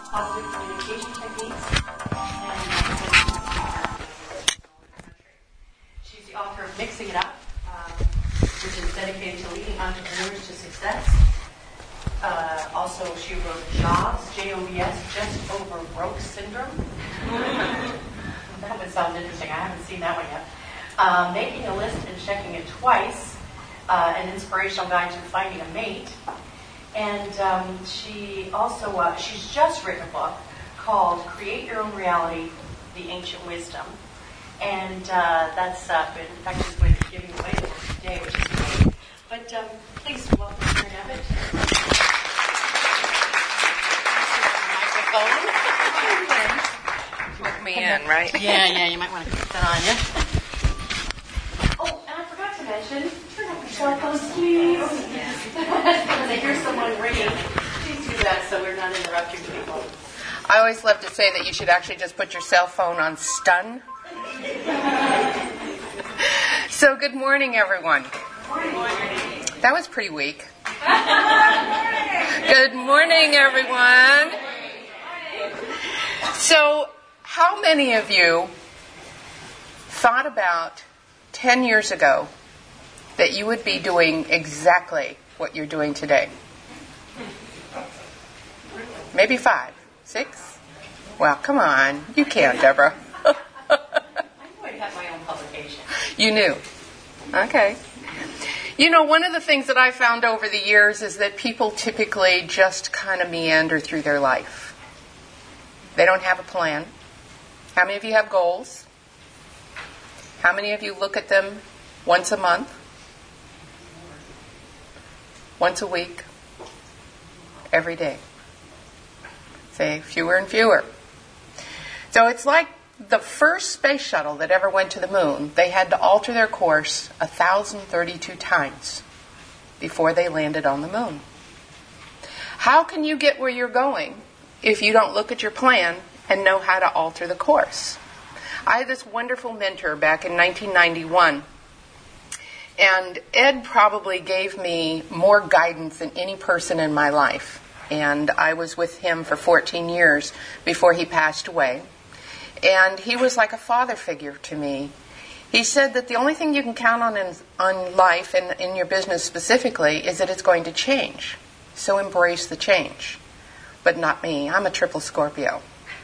positive communication techniques, and she's the author of Mixing It Up, which is dedicated to leading entrepreneurs to success. Also, she wrote Jobs, J-O-B-S, Just Over Broke Syndrome. That would sound interesting. I haven't seen that one yet. Making a List and Checking It Twice, an inspirational guide to finding a mate. And she also, she's just written a book called Create Your Own Reality, The Ancient Wisdom. And that's, in fact, she's going to be giving away the book today, which is great. But please welcome Karen Abbott. Microphone. Look me in, right? Yeah, you might want to put that on you. Oh, and I forgot to mention, turn off your cell phones, please. When I hear someone ringing, please do that so we're not interrupting people. I always love to say that you should actually just put your cell phone on stun. So good morning, everyone. Good morning. That was pretty weak. Good morning, everyone. So, how many of you thought about 10 years ago that you would be doing exactly what you're doing today? Maybe 5, 6? Well, come on. You can, Deborah. I knew I'd have my own publication. You knew. Okay. You know, one of the things that I found over the years is that people typically just kind of meander through their life. They don't have a plan. How many of you have goals? How many of you look at them once a month? Once a week? Every day? Say fewer and fewer. So it's like the first space shuttle that ever went to the moon. They had to alter their course 1,032 times before they landed on the moon. How can you get where you're going if you don't look at your plan and know how to alter the course? I had this wonderful mentor back in 1991, and Ed probably gave me more guidance than any person in my life. And I was with him for 14 years before he passed away. And he was like a father figure to me. He said that the only thing you can count on in life and in your business specifically is that it's going to change. So embrace the change. But not me. I'm a triple Scorpio.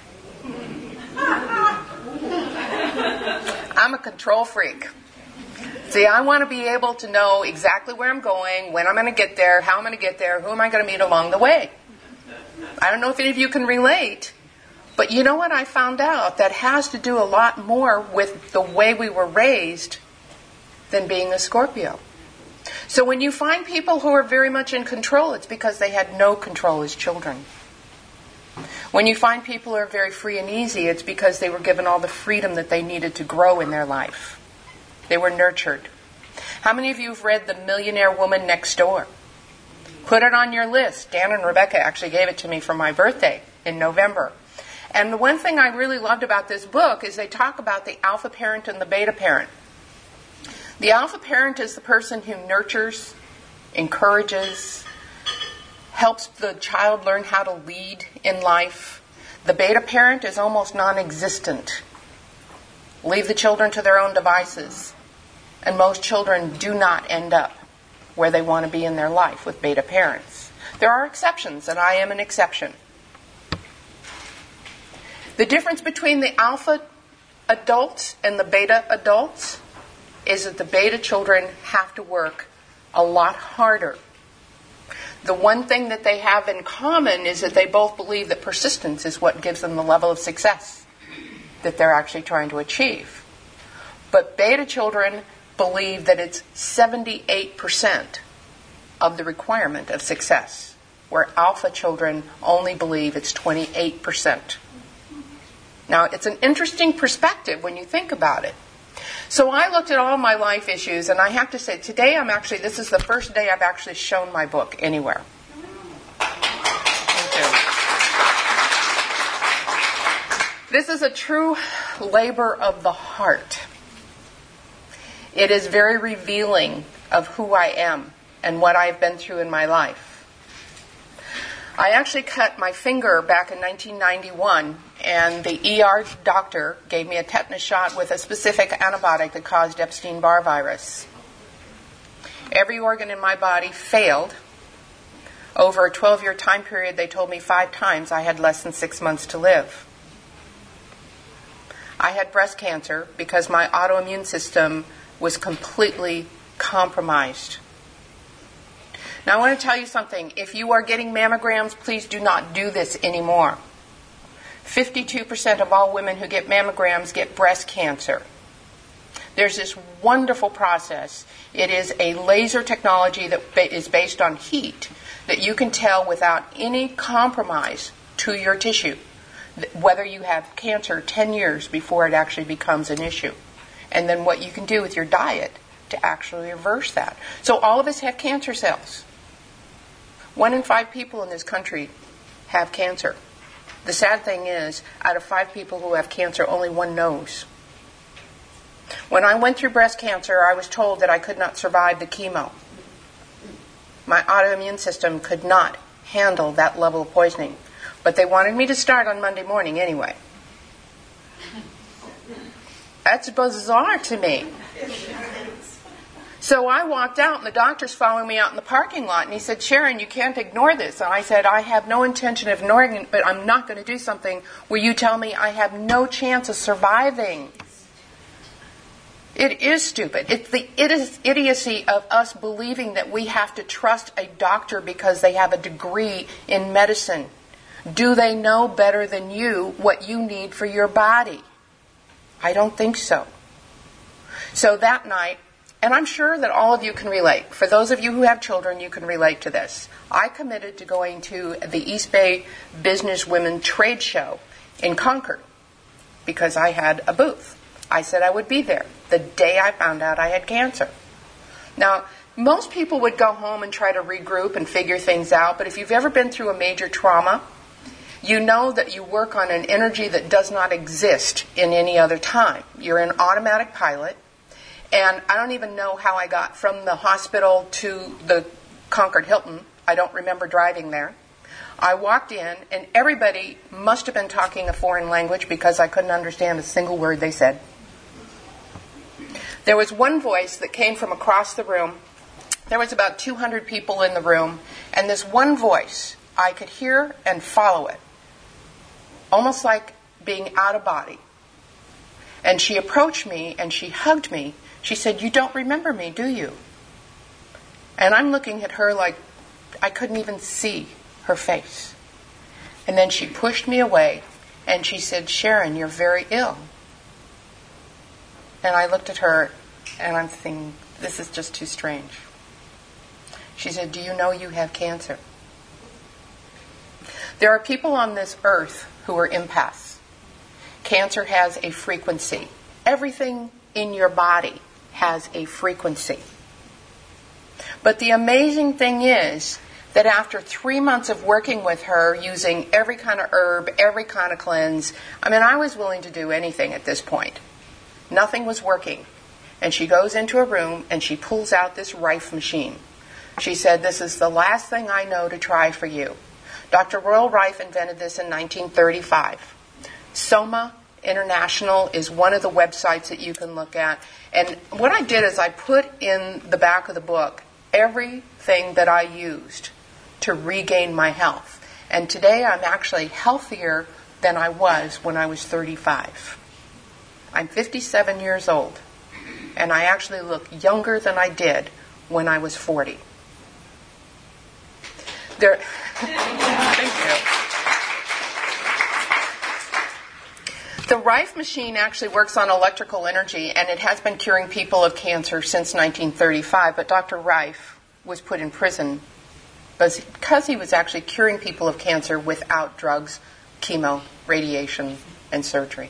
I'm a control freak. See, I want to be able to know exactly where I'm going, when I'm going to get there, how I'm going to get there, who am I going to meet along the way. I don't know if any of you can relate, but you know what I found out? That has to do a lot more with the way we were raised than being a Scorpio. So when you find people who are very much in control, it's because they had no control as children. When you find people who are very free and easy, it's because they were given all the freedom that they needed to grow in their life. They were nurtured. How many of you have read The Millionaire Woman Next Door? Put it on your list. Dan and Rebecca actually gave it to me for my birthday in November. And the one thing I really loved about this book is they talk about the alpha parent and the beta parent. The alpha parent is the person who nurtures, encourages, helps the child learn how to lead in life. The beta parent is almost non-existent. Leave the children to their own devices. And most children do not end up where they want to be in their life with beta parents. There are exceptions, and I am an exception. The difference between the alpha adults and the beta adults is that the beta children have to work a lot harder. The one thing that they have in common is that they both believe that persistence is what gives them the level of success that they're actually trying to achieve. But beta children believe that it's 78% of the requirement of success, where alpha children only believe it's 28%. Now, it's an interesting perspective when you think about it. So I looked at all my life issues, and I have to say, today this is the first day I've actually shown my book anywhere. Thank you. This is a true labor of the heart. It is very revealing of who I am and what I've been through in my life. I actually cut my finger back in 1991, and the ER doctor gave me a tetanus shot with a specific antibiotic that caused Epstein-Barr virus. Every organ in my body failed. Over a 12-year time period, they told me 5 times I had less than 6 months to live. I had breast cancer because my autoimmune system was completely compromised. Now, I want to tell you something. If you are getting mammograms, please do not do this anymore. 52% of all women who get mammograms get breast cancer. There's this wonderful process. It is a laser technology that is based on heat that you can tell without any compromise to your tissue whether you have cancer 10 years before it actually becomes an issue. And then what you can do with your diet to actually reverse that. So all of us have cancer cells. 1 in 5 people in this country have cancer. The sad thing is, out of 5 people who have cancer, only 1 knows. When I went through breast cancer, I was told that I could not survive the chemo. My autoimmune system could not handle that level of poisoning. But they wanted me to start on Monday morning anyway. That's bizarre to me. So I walked out, and the doctor's following me out in the parking lot, and he said, Sharon, you can't ignore this. And I said, I have no intention of ignoring it, but I'm not going to do something where you tell me I have no chance of surviving. It is stupid. It's the idiocy of us believing that we have to trust a doctor because they have a degree in medicine. Do they know better than you what you need for your body? I don't think so. So that night, and I'm sure that all of you can relate. For those of you who have children, you can relate to this. I committed to going to the East Bay Business Women Trade Show in Concord because I had a booth. I said I would be there the day I found out I had cancer. Now, most people would go home and try to regroup and figure things out, but if you've ever been through a major trauma, you know that you work on an energy that does not exist in any other time. You're in automatic pilot. And I don't even know how I got from the hospital to the Concord Hilton. I don't remember driving there. I walked in, and everybody must have been talking a foreign language because I couldn't understand a single word they said. There was one voice that came from across the room. There was about 200 people in the room, and this one voice, I could hear and follow it, almost like being out of body. And she approached me, and she hugged me. She said, you don't remember me, do you? And I'm looking at her like I couldn't even see her face. And then she pushed me away, and she said, Sharon, you're very ill. And I looked at her, and I'm thinking, this is just too strange. She said, do you know you have cancer? There are people on this earth who are empaths. Cancer has a frequency. Everything in your body has a frequency. But the amazing thing is that after 3 months of working with her, using every kind of herb, every kind of cleanse, I was willing to do anything at this point. Nothing was working. And she goes into a room and she pulls out this Rife machine. She said, this is the last thing I know to try for you. Dr. Royal Rife invented this in 1935. Soma International is one of the websites that you can look at. And what I did is I put in the back of the book everything that I used to regain my health. And today I'm actually healthier than I was when I was 35. I'm 57 years old, and I actually look younger than I did when I was 40. Thank you. The Rife machine actually works on electrical energy, and it has been curing people of cancer since 1935. But Dr. Rife was put in prison because he was actually curing people of cancer without drugs, chemo, radiation, and surgery.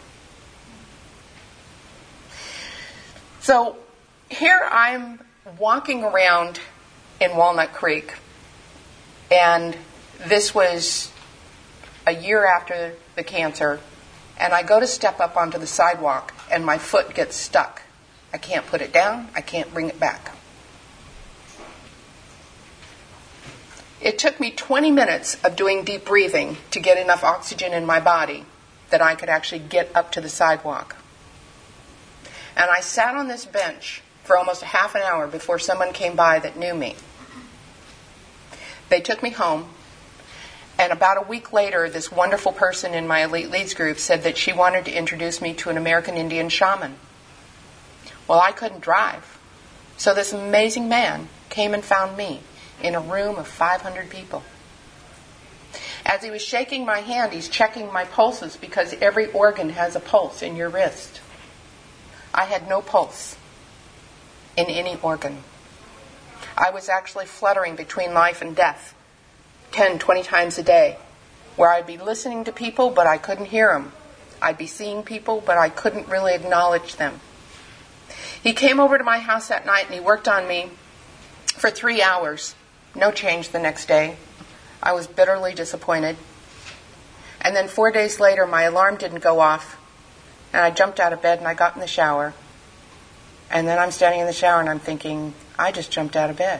So here I'm walking around in Walnut Creek, and this was a year after the cancer. And I go to step up onto the sidewalk, and my foot gets stuck. I can't put it down. I can't bring it back. It took me 20 minutes of doing deep breathing to get enough oxygen in my body that I could actually get up to the sidewalk. And I sat on this bench for almost a half an hour before someone came by that knew me. They took me home, and about a week later, this wonderful person in my Elite Leads group said that she wanted to introduce me to an American Indian shaman. Well, I couldn't drive, so this amazing man came and found me in a room of 500 people. As he was shaking my hand, he's checking my pulses because every organ has a pulse in your wrist. I had no pulse in any organ. I was actually fluttering between life and death 10, 20 times a day, where I'd be listening to people, but I couldn't hear them. I'd be seeing people, but I couldn't really acknowledge them. He came over to my house that night and he worked on me for 3 hours. No change the next day. I was bitterly disappointed. And then 4 days later, my alarm didn't go off. And I jumped out of bed and I got in the shower. And then I'm standing in the shower and I'm thinking, I just jumped out of bed.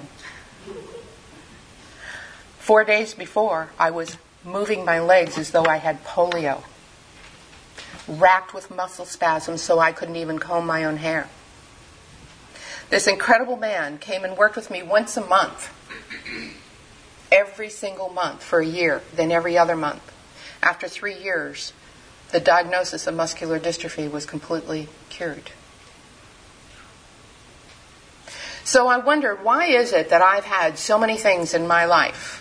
4 days before, I was moving my legs as though I had polio. Racked with muscle spasms so I couldn't even comb my own hair. This incredible man came and worked with me once a month. Every single month for a year, then every other month. After 3 years, the diagnosis of muscular dystrophy was completely cured. So I wondered, why is it that I've had so many things in my life?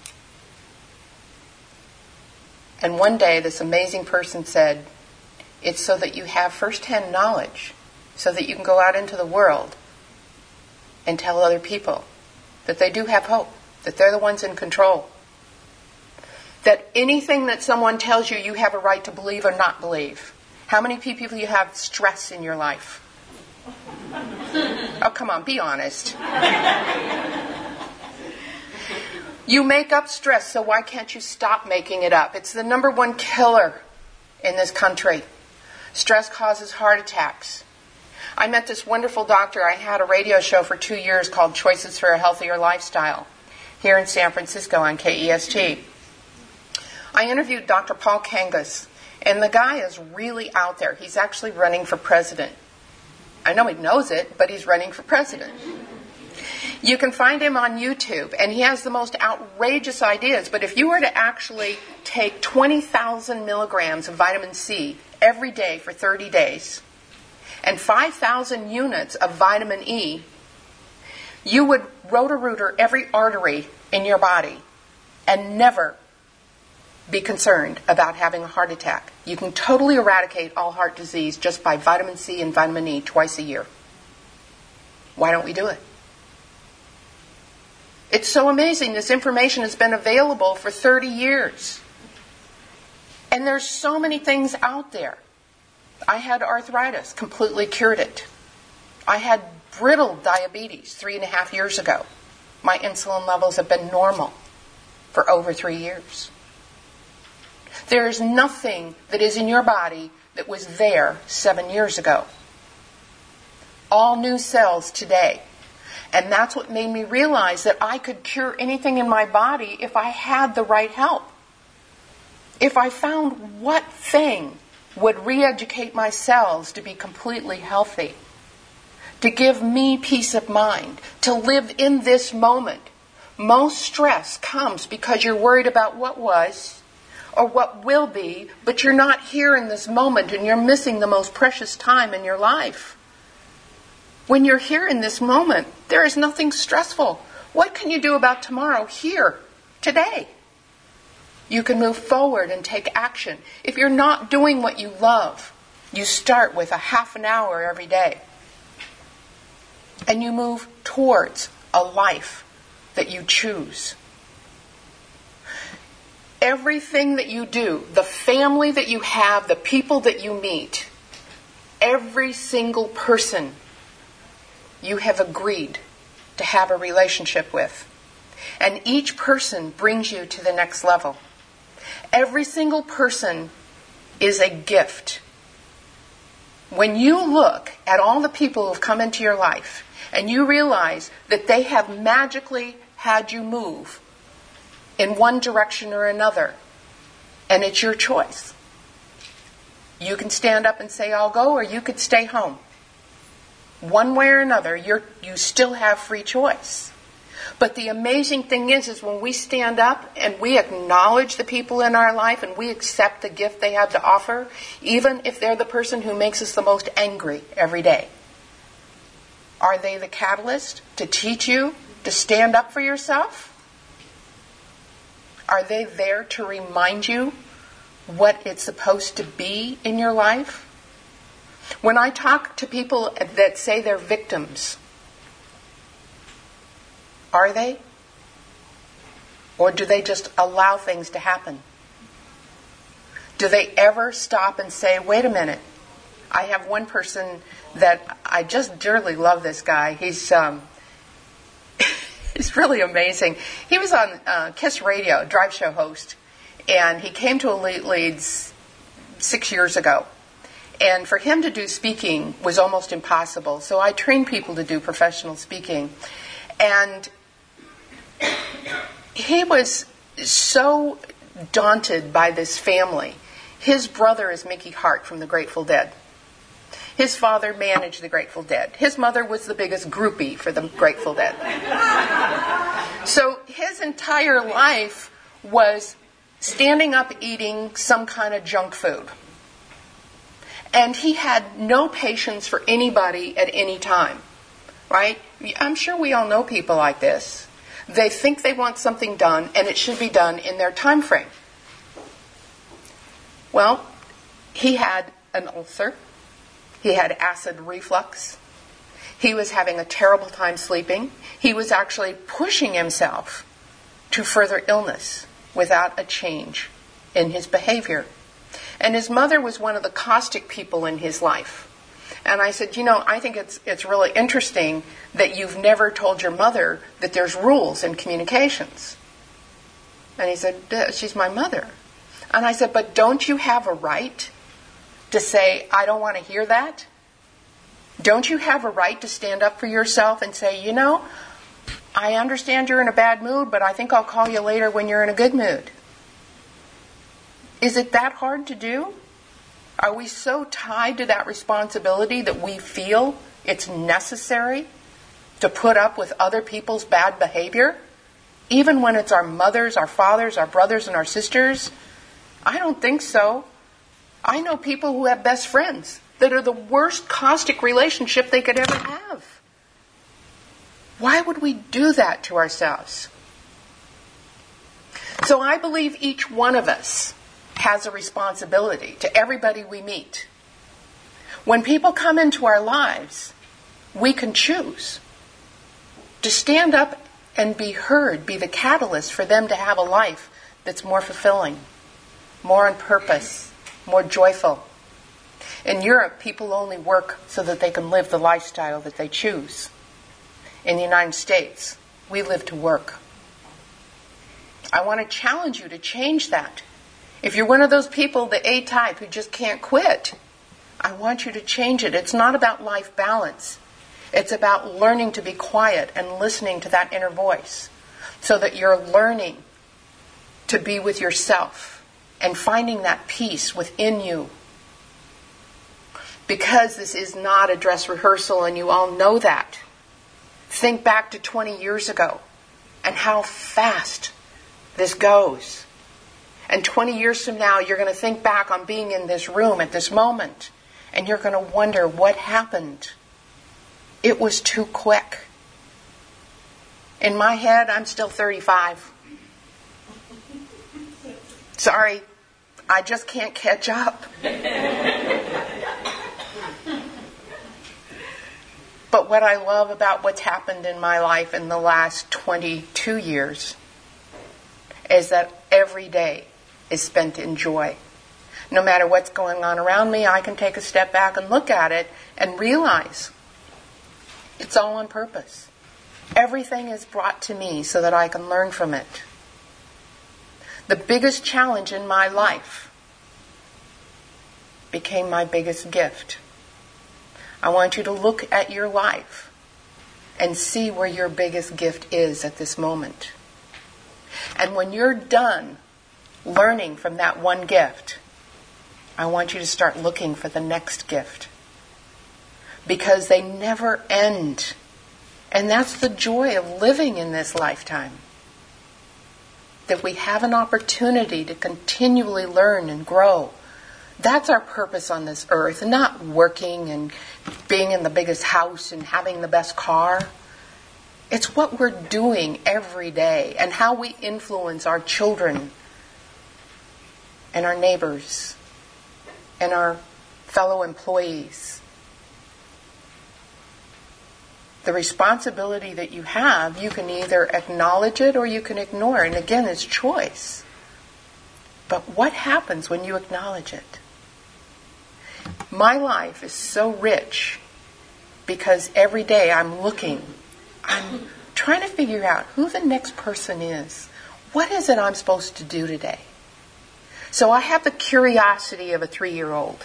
And one day this amazing person said, it's so that you have first-hand knowledge, so that you can go out into the world and tell other people that they do have hope, that they're the ones in control. That anything that someone tells you, you have a right to believe or not believe. How many people do you have stress in your life? Oh, come on, be honest. You make up stress, so why can't you stop making it up? It's the number one killer in this country. Stress causes heart attacks. I met this wonderful doctor. I had a radio show for 2 years called Choices for a Healthier Lifestyle here in San Francisco on KEST. I interviewed Dr. Paul Kangas, and the guy is really out there. He's actually running for president. I know he knows it, but he's running for president. You can find him on YouTube, and he has the most outrageous ideas. But if you were to actually take 20,000 milligrams of vitamin C every day for 30 days, and 5,000 units of vitamin E, you would roto-rooter every artery in your body and never be concerned about having a heart attack. You can totally eradicate all heart disease just by vitamin C and vitamin E twice a year. Why don't we do it? It's so amazing. This information has been available for 30 years. And there's so many things out there. I had arthritis, completely cured it. I had brittle diabetes 3.5 years ago. My insulin levels have been normal for over 3 years. There is nothing that is in your body that was there 7 years ago. All new cells today. And that's what made me realize that I could cure anything in my body if I had the right help. If I found what thing would re-educate my cells to be completely healthy, to give me peace of mind, to live in this moment. Most stress comes because you're worried about what was or what will be, but you're not here in this moment and you're missing the most precious time in your life. When you're here in this moment, there is nothing stressful. What can you do about tomorrow here, today? You can move forward and take action. If you're not doing what you love, you start with a half an hour every day. And you move towards a life that you choose. Everything that you do, the family that you have, the people that you meet, every single person you have agreed to have a relationship with. And each person brings you to the next level. Every single person is a gift. When you look at all the people who have come into your life and you realize that they have magically had you move in one direction or another. And it's your choice. You can stand up and say, I'll go, or you could stay home. One way or another, you still have free choice. But the amazing thing is when we stand up and we acknowledge the people in our life and we accept the gift they have to offer, even if they're the person who makes us the most angry every day. Are they the catalyst to teach you to stand up for yourself? Are they there to remind you what it's supposed to be in your life? When I talk to people that say they're victims, are they? Or do they just allow things to happen? Do they ever stop and say, wait a minute, I have one person that I just dearly love this guy. He's he's really amazing. He was on KISS Radio, drive show host, and he came to Elite Leads 6 years ago. And for him to do speaking was almost impossible. So I trained people to do professional speaking. And he was so daunted by this family. His brother is Mickey Hart from the Grateful Dead. His father managed the Grateful Dead. His mother was the biggest groupie for the Grateful Dead. So his entire life was standing up eating some kind of junk food. And he had no patience for anybody at any time, right? I'm sure we all know people like this. They think they want something done, and it should be done in their time frame. Well, he had an ulcer. He had acid reflux. He was having a terrible time sleeping. He was actually pushing himself to further illness without a change in his behavior. And his mother was one of the caustic people in his life. And I said, I think it's really interesting that you've never told your mother that there's rules in communications. And he said, she's my mother. And I said, but don't you have a right to say, I don't want to hear that? Don't you have a right to stand up for yourself and say, I understand you're in a bad mood, but I think I'll call you later when you're in a good mood? Is it that hard to do? Are we so tied to that responsibility that we feel it's necessary to put up with other people's bad behavior? Even when it's our mothers, our fathers, our brothers, and our sisters? I don't think so. I know people who have best friends that are the worst caustic relationship they could ever have. Why would we do that to ourselves? So I believe each one of us has a responsibility to everybody we meet. When people come into our lives, we can choose to stand up and be heard, be the catalyst for them to have a life that's more fulfilling, more on purpose, more joyful. In Europe, people only work so that they can live the lifestyle that they choose. In the United States, we live to work. I want to challenge you to change that. If you're one of those people, the A type, who just can't quit, I want you to change it. It's not about life balance. It's about learning to be quiet and listening to that inner voice so that you're learning to be with yourself and finding that peace within you. Because this is not a dress rehearsal, and you all know that. Think back to 20 years ago and how fast this goes. And 20 years from now, you're going to think back on being in this room at this moment, and you're going to wonder what happened. It was too quick. In my head, I'm still 35. Sorry, I just can't catch up. But what I love about what's happened in my life in the last 22 years is that every day is spent in joy. No matter what's going on around me, I can take a step back and look at it and realize it's all on purpose. Everything is brought to me so that I can learn from it. The biggest challenge in my life became my biggest gift. I want you to look at your life and see where your biggest gift is at this moment. And when you're done learning from that one gift, I want you to start looking for the next gift. Because they never end. And that's the joy of living in this lifetime. That we have an opportunity to continually learn and grow. That's our purpose on this earth. Not working and being in the biggest house and having the best car. It's what we're doing every day and how we influence our children and our neighbors and our fellow employees. The responsibility that you have, you can either acknowledge it or you can ignore it. And again, it's choice. But what happens when you acknowledge it? My life is so rich because every day I'm trying to figure out who the next person is. What is it I'm supposed to do today? So I have the curiosity of a 3-year-old.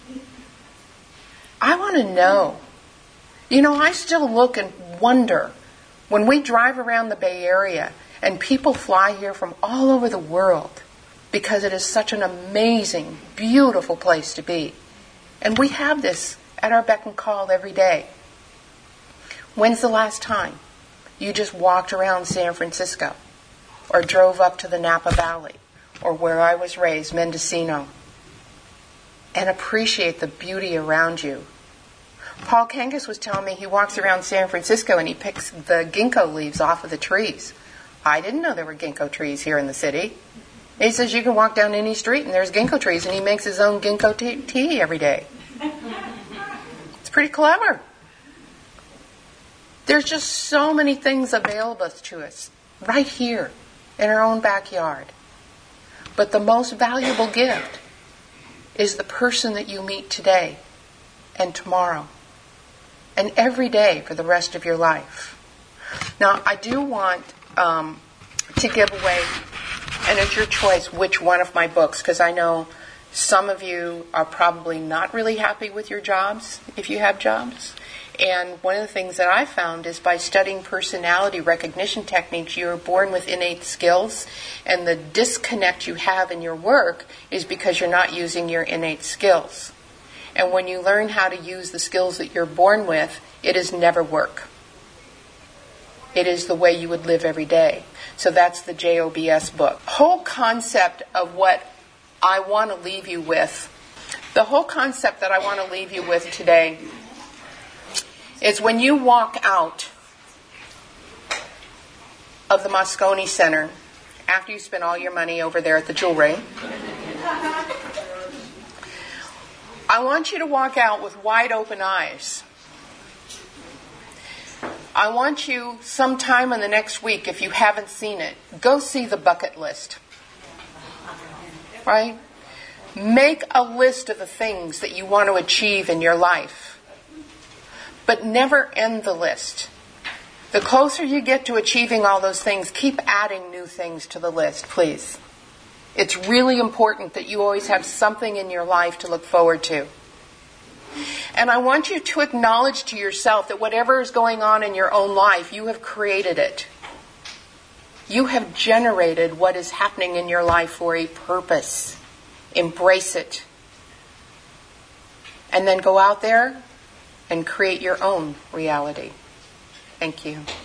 I want to know. I still look and wonder when we drive around the Bay Area and people fly here from all over the world because it is such an amazing, beautiful place to be. And we have this at our beck and call every day. When's the last time you just walked around San Francisco or drove up to the Napa Valley or where I was raised, Mendocino, and appreciate the beauty around you? Paul Kangas was telling me he walks around San Francisco and he picks the ginkgo leaves off of the trees. I didn't know there were ginkgo trees here in the city. He says you can walk down any street and there's ginkgo trees, and he makes his own ginkgo tea every day. It's pretty clever. There's just so many things available to us right here in our own backyard. But the most valuable gift is the person that you meet today and tomorrow and every day for the rest of your life. Now, I do want to give away, and it's your choice, which one of my books, because I know some of you are probably not really happy with your jobs, if you have jobs. And one of the things that I found is by studying personality recognition techniques, you're born with innate skills, and the disconnect you have in your work is because you're not using your innate skills. And when you learn how to use the skills that you're born with, it is never work. It is the way you would live every day. So that's the JOBS book. Whole concept of what I want to leave you with, the whole concept that I want to leave you with today is when you walk out of the Moscone Center, after you spend all your money over there at the jewelry, I want you to walk out with wide open eyes. I want you sometime in the next week, if you haven't seen it, go see the bucket list. Right? Make a list of the things that you want to achieve in your life. But never end the list. The closer you get to achieving all those things, keep adding new things to the list, please. It's really important that you always have something in your life to look forward to. And I want you to acknowledge to yourself that whatever is going on in your own life, you have created it. You have generated what is happening in your life for a purpose. Embrace it. And then go out there and create your own reality. Thank you.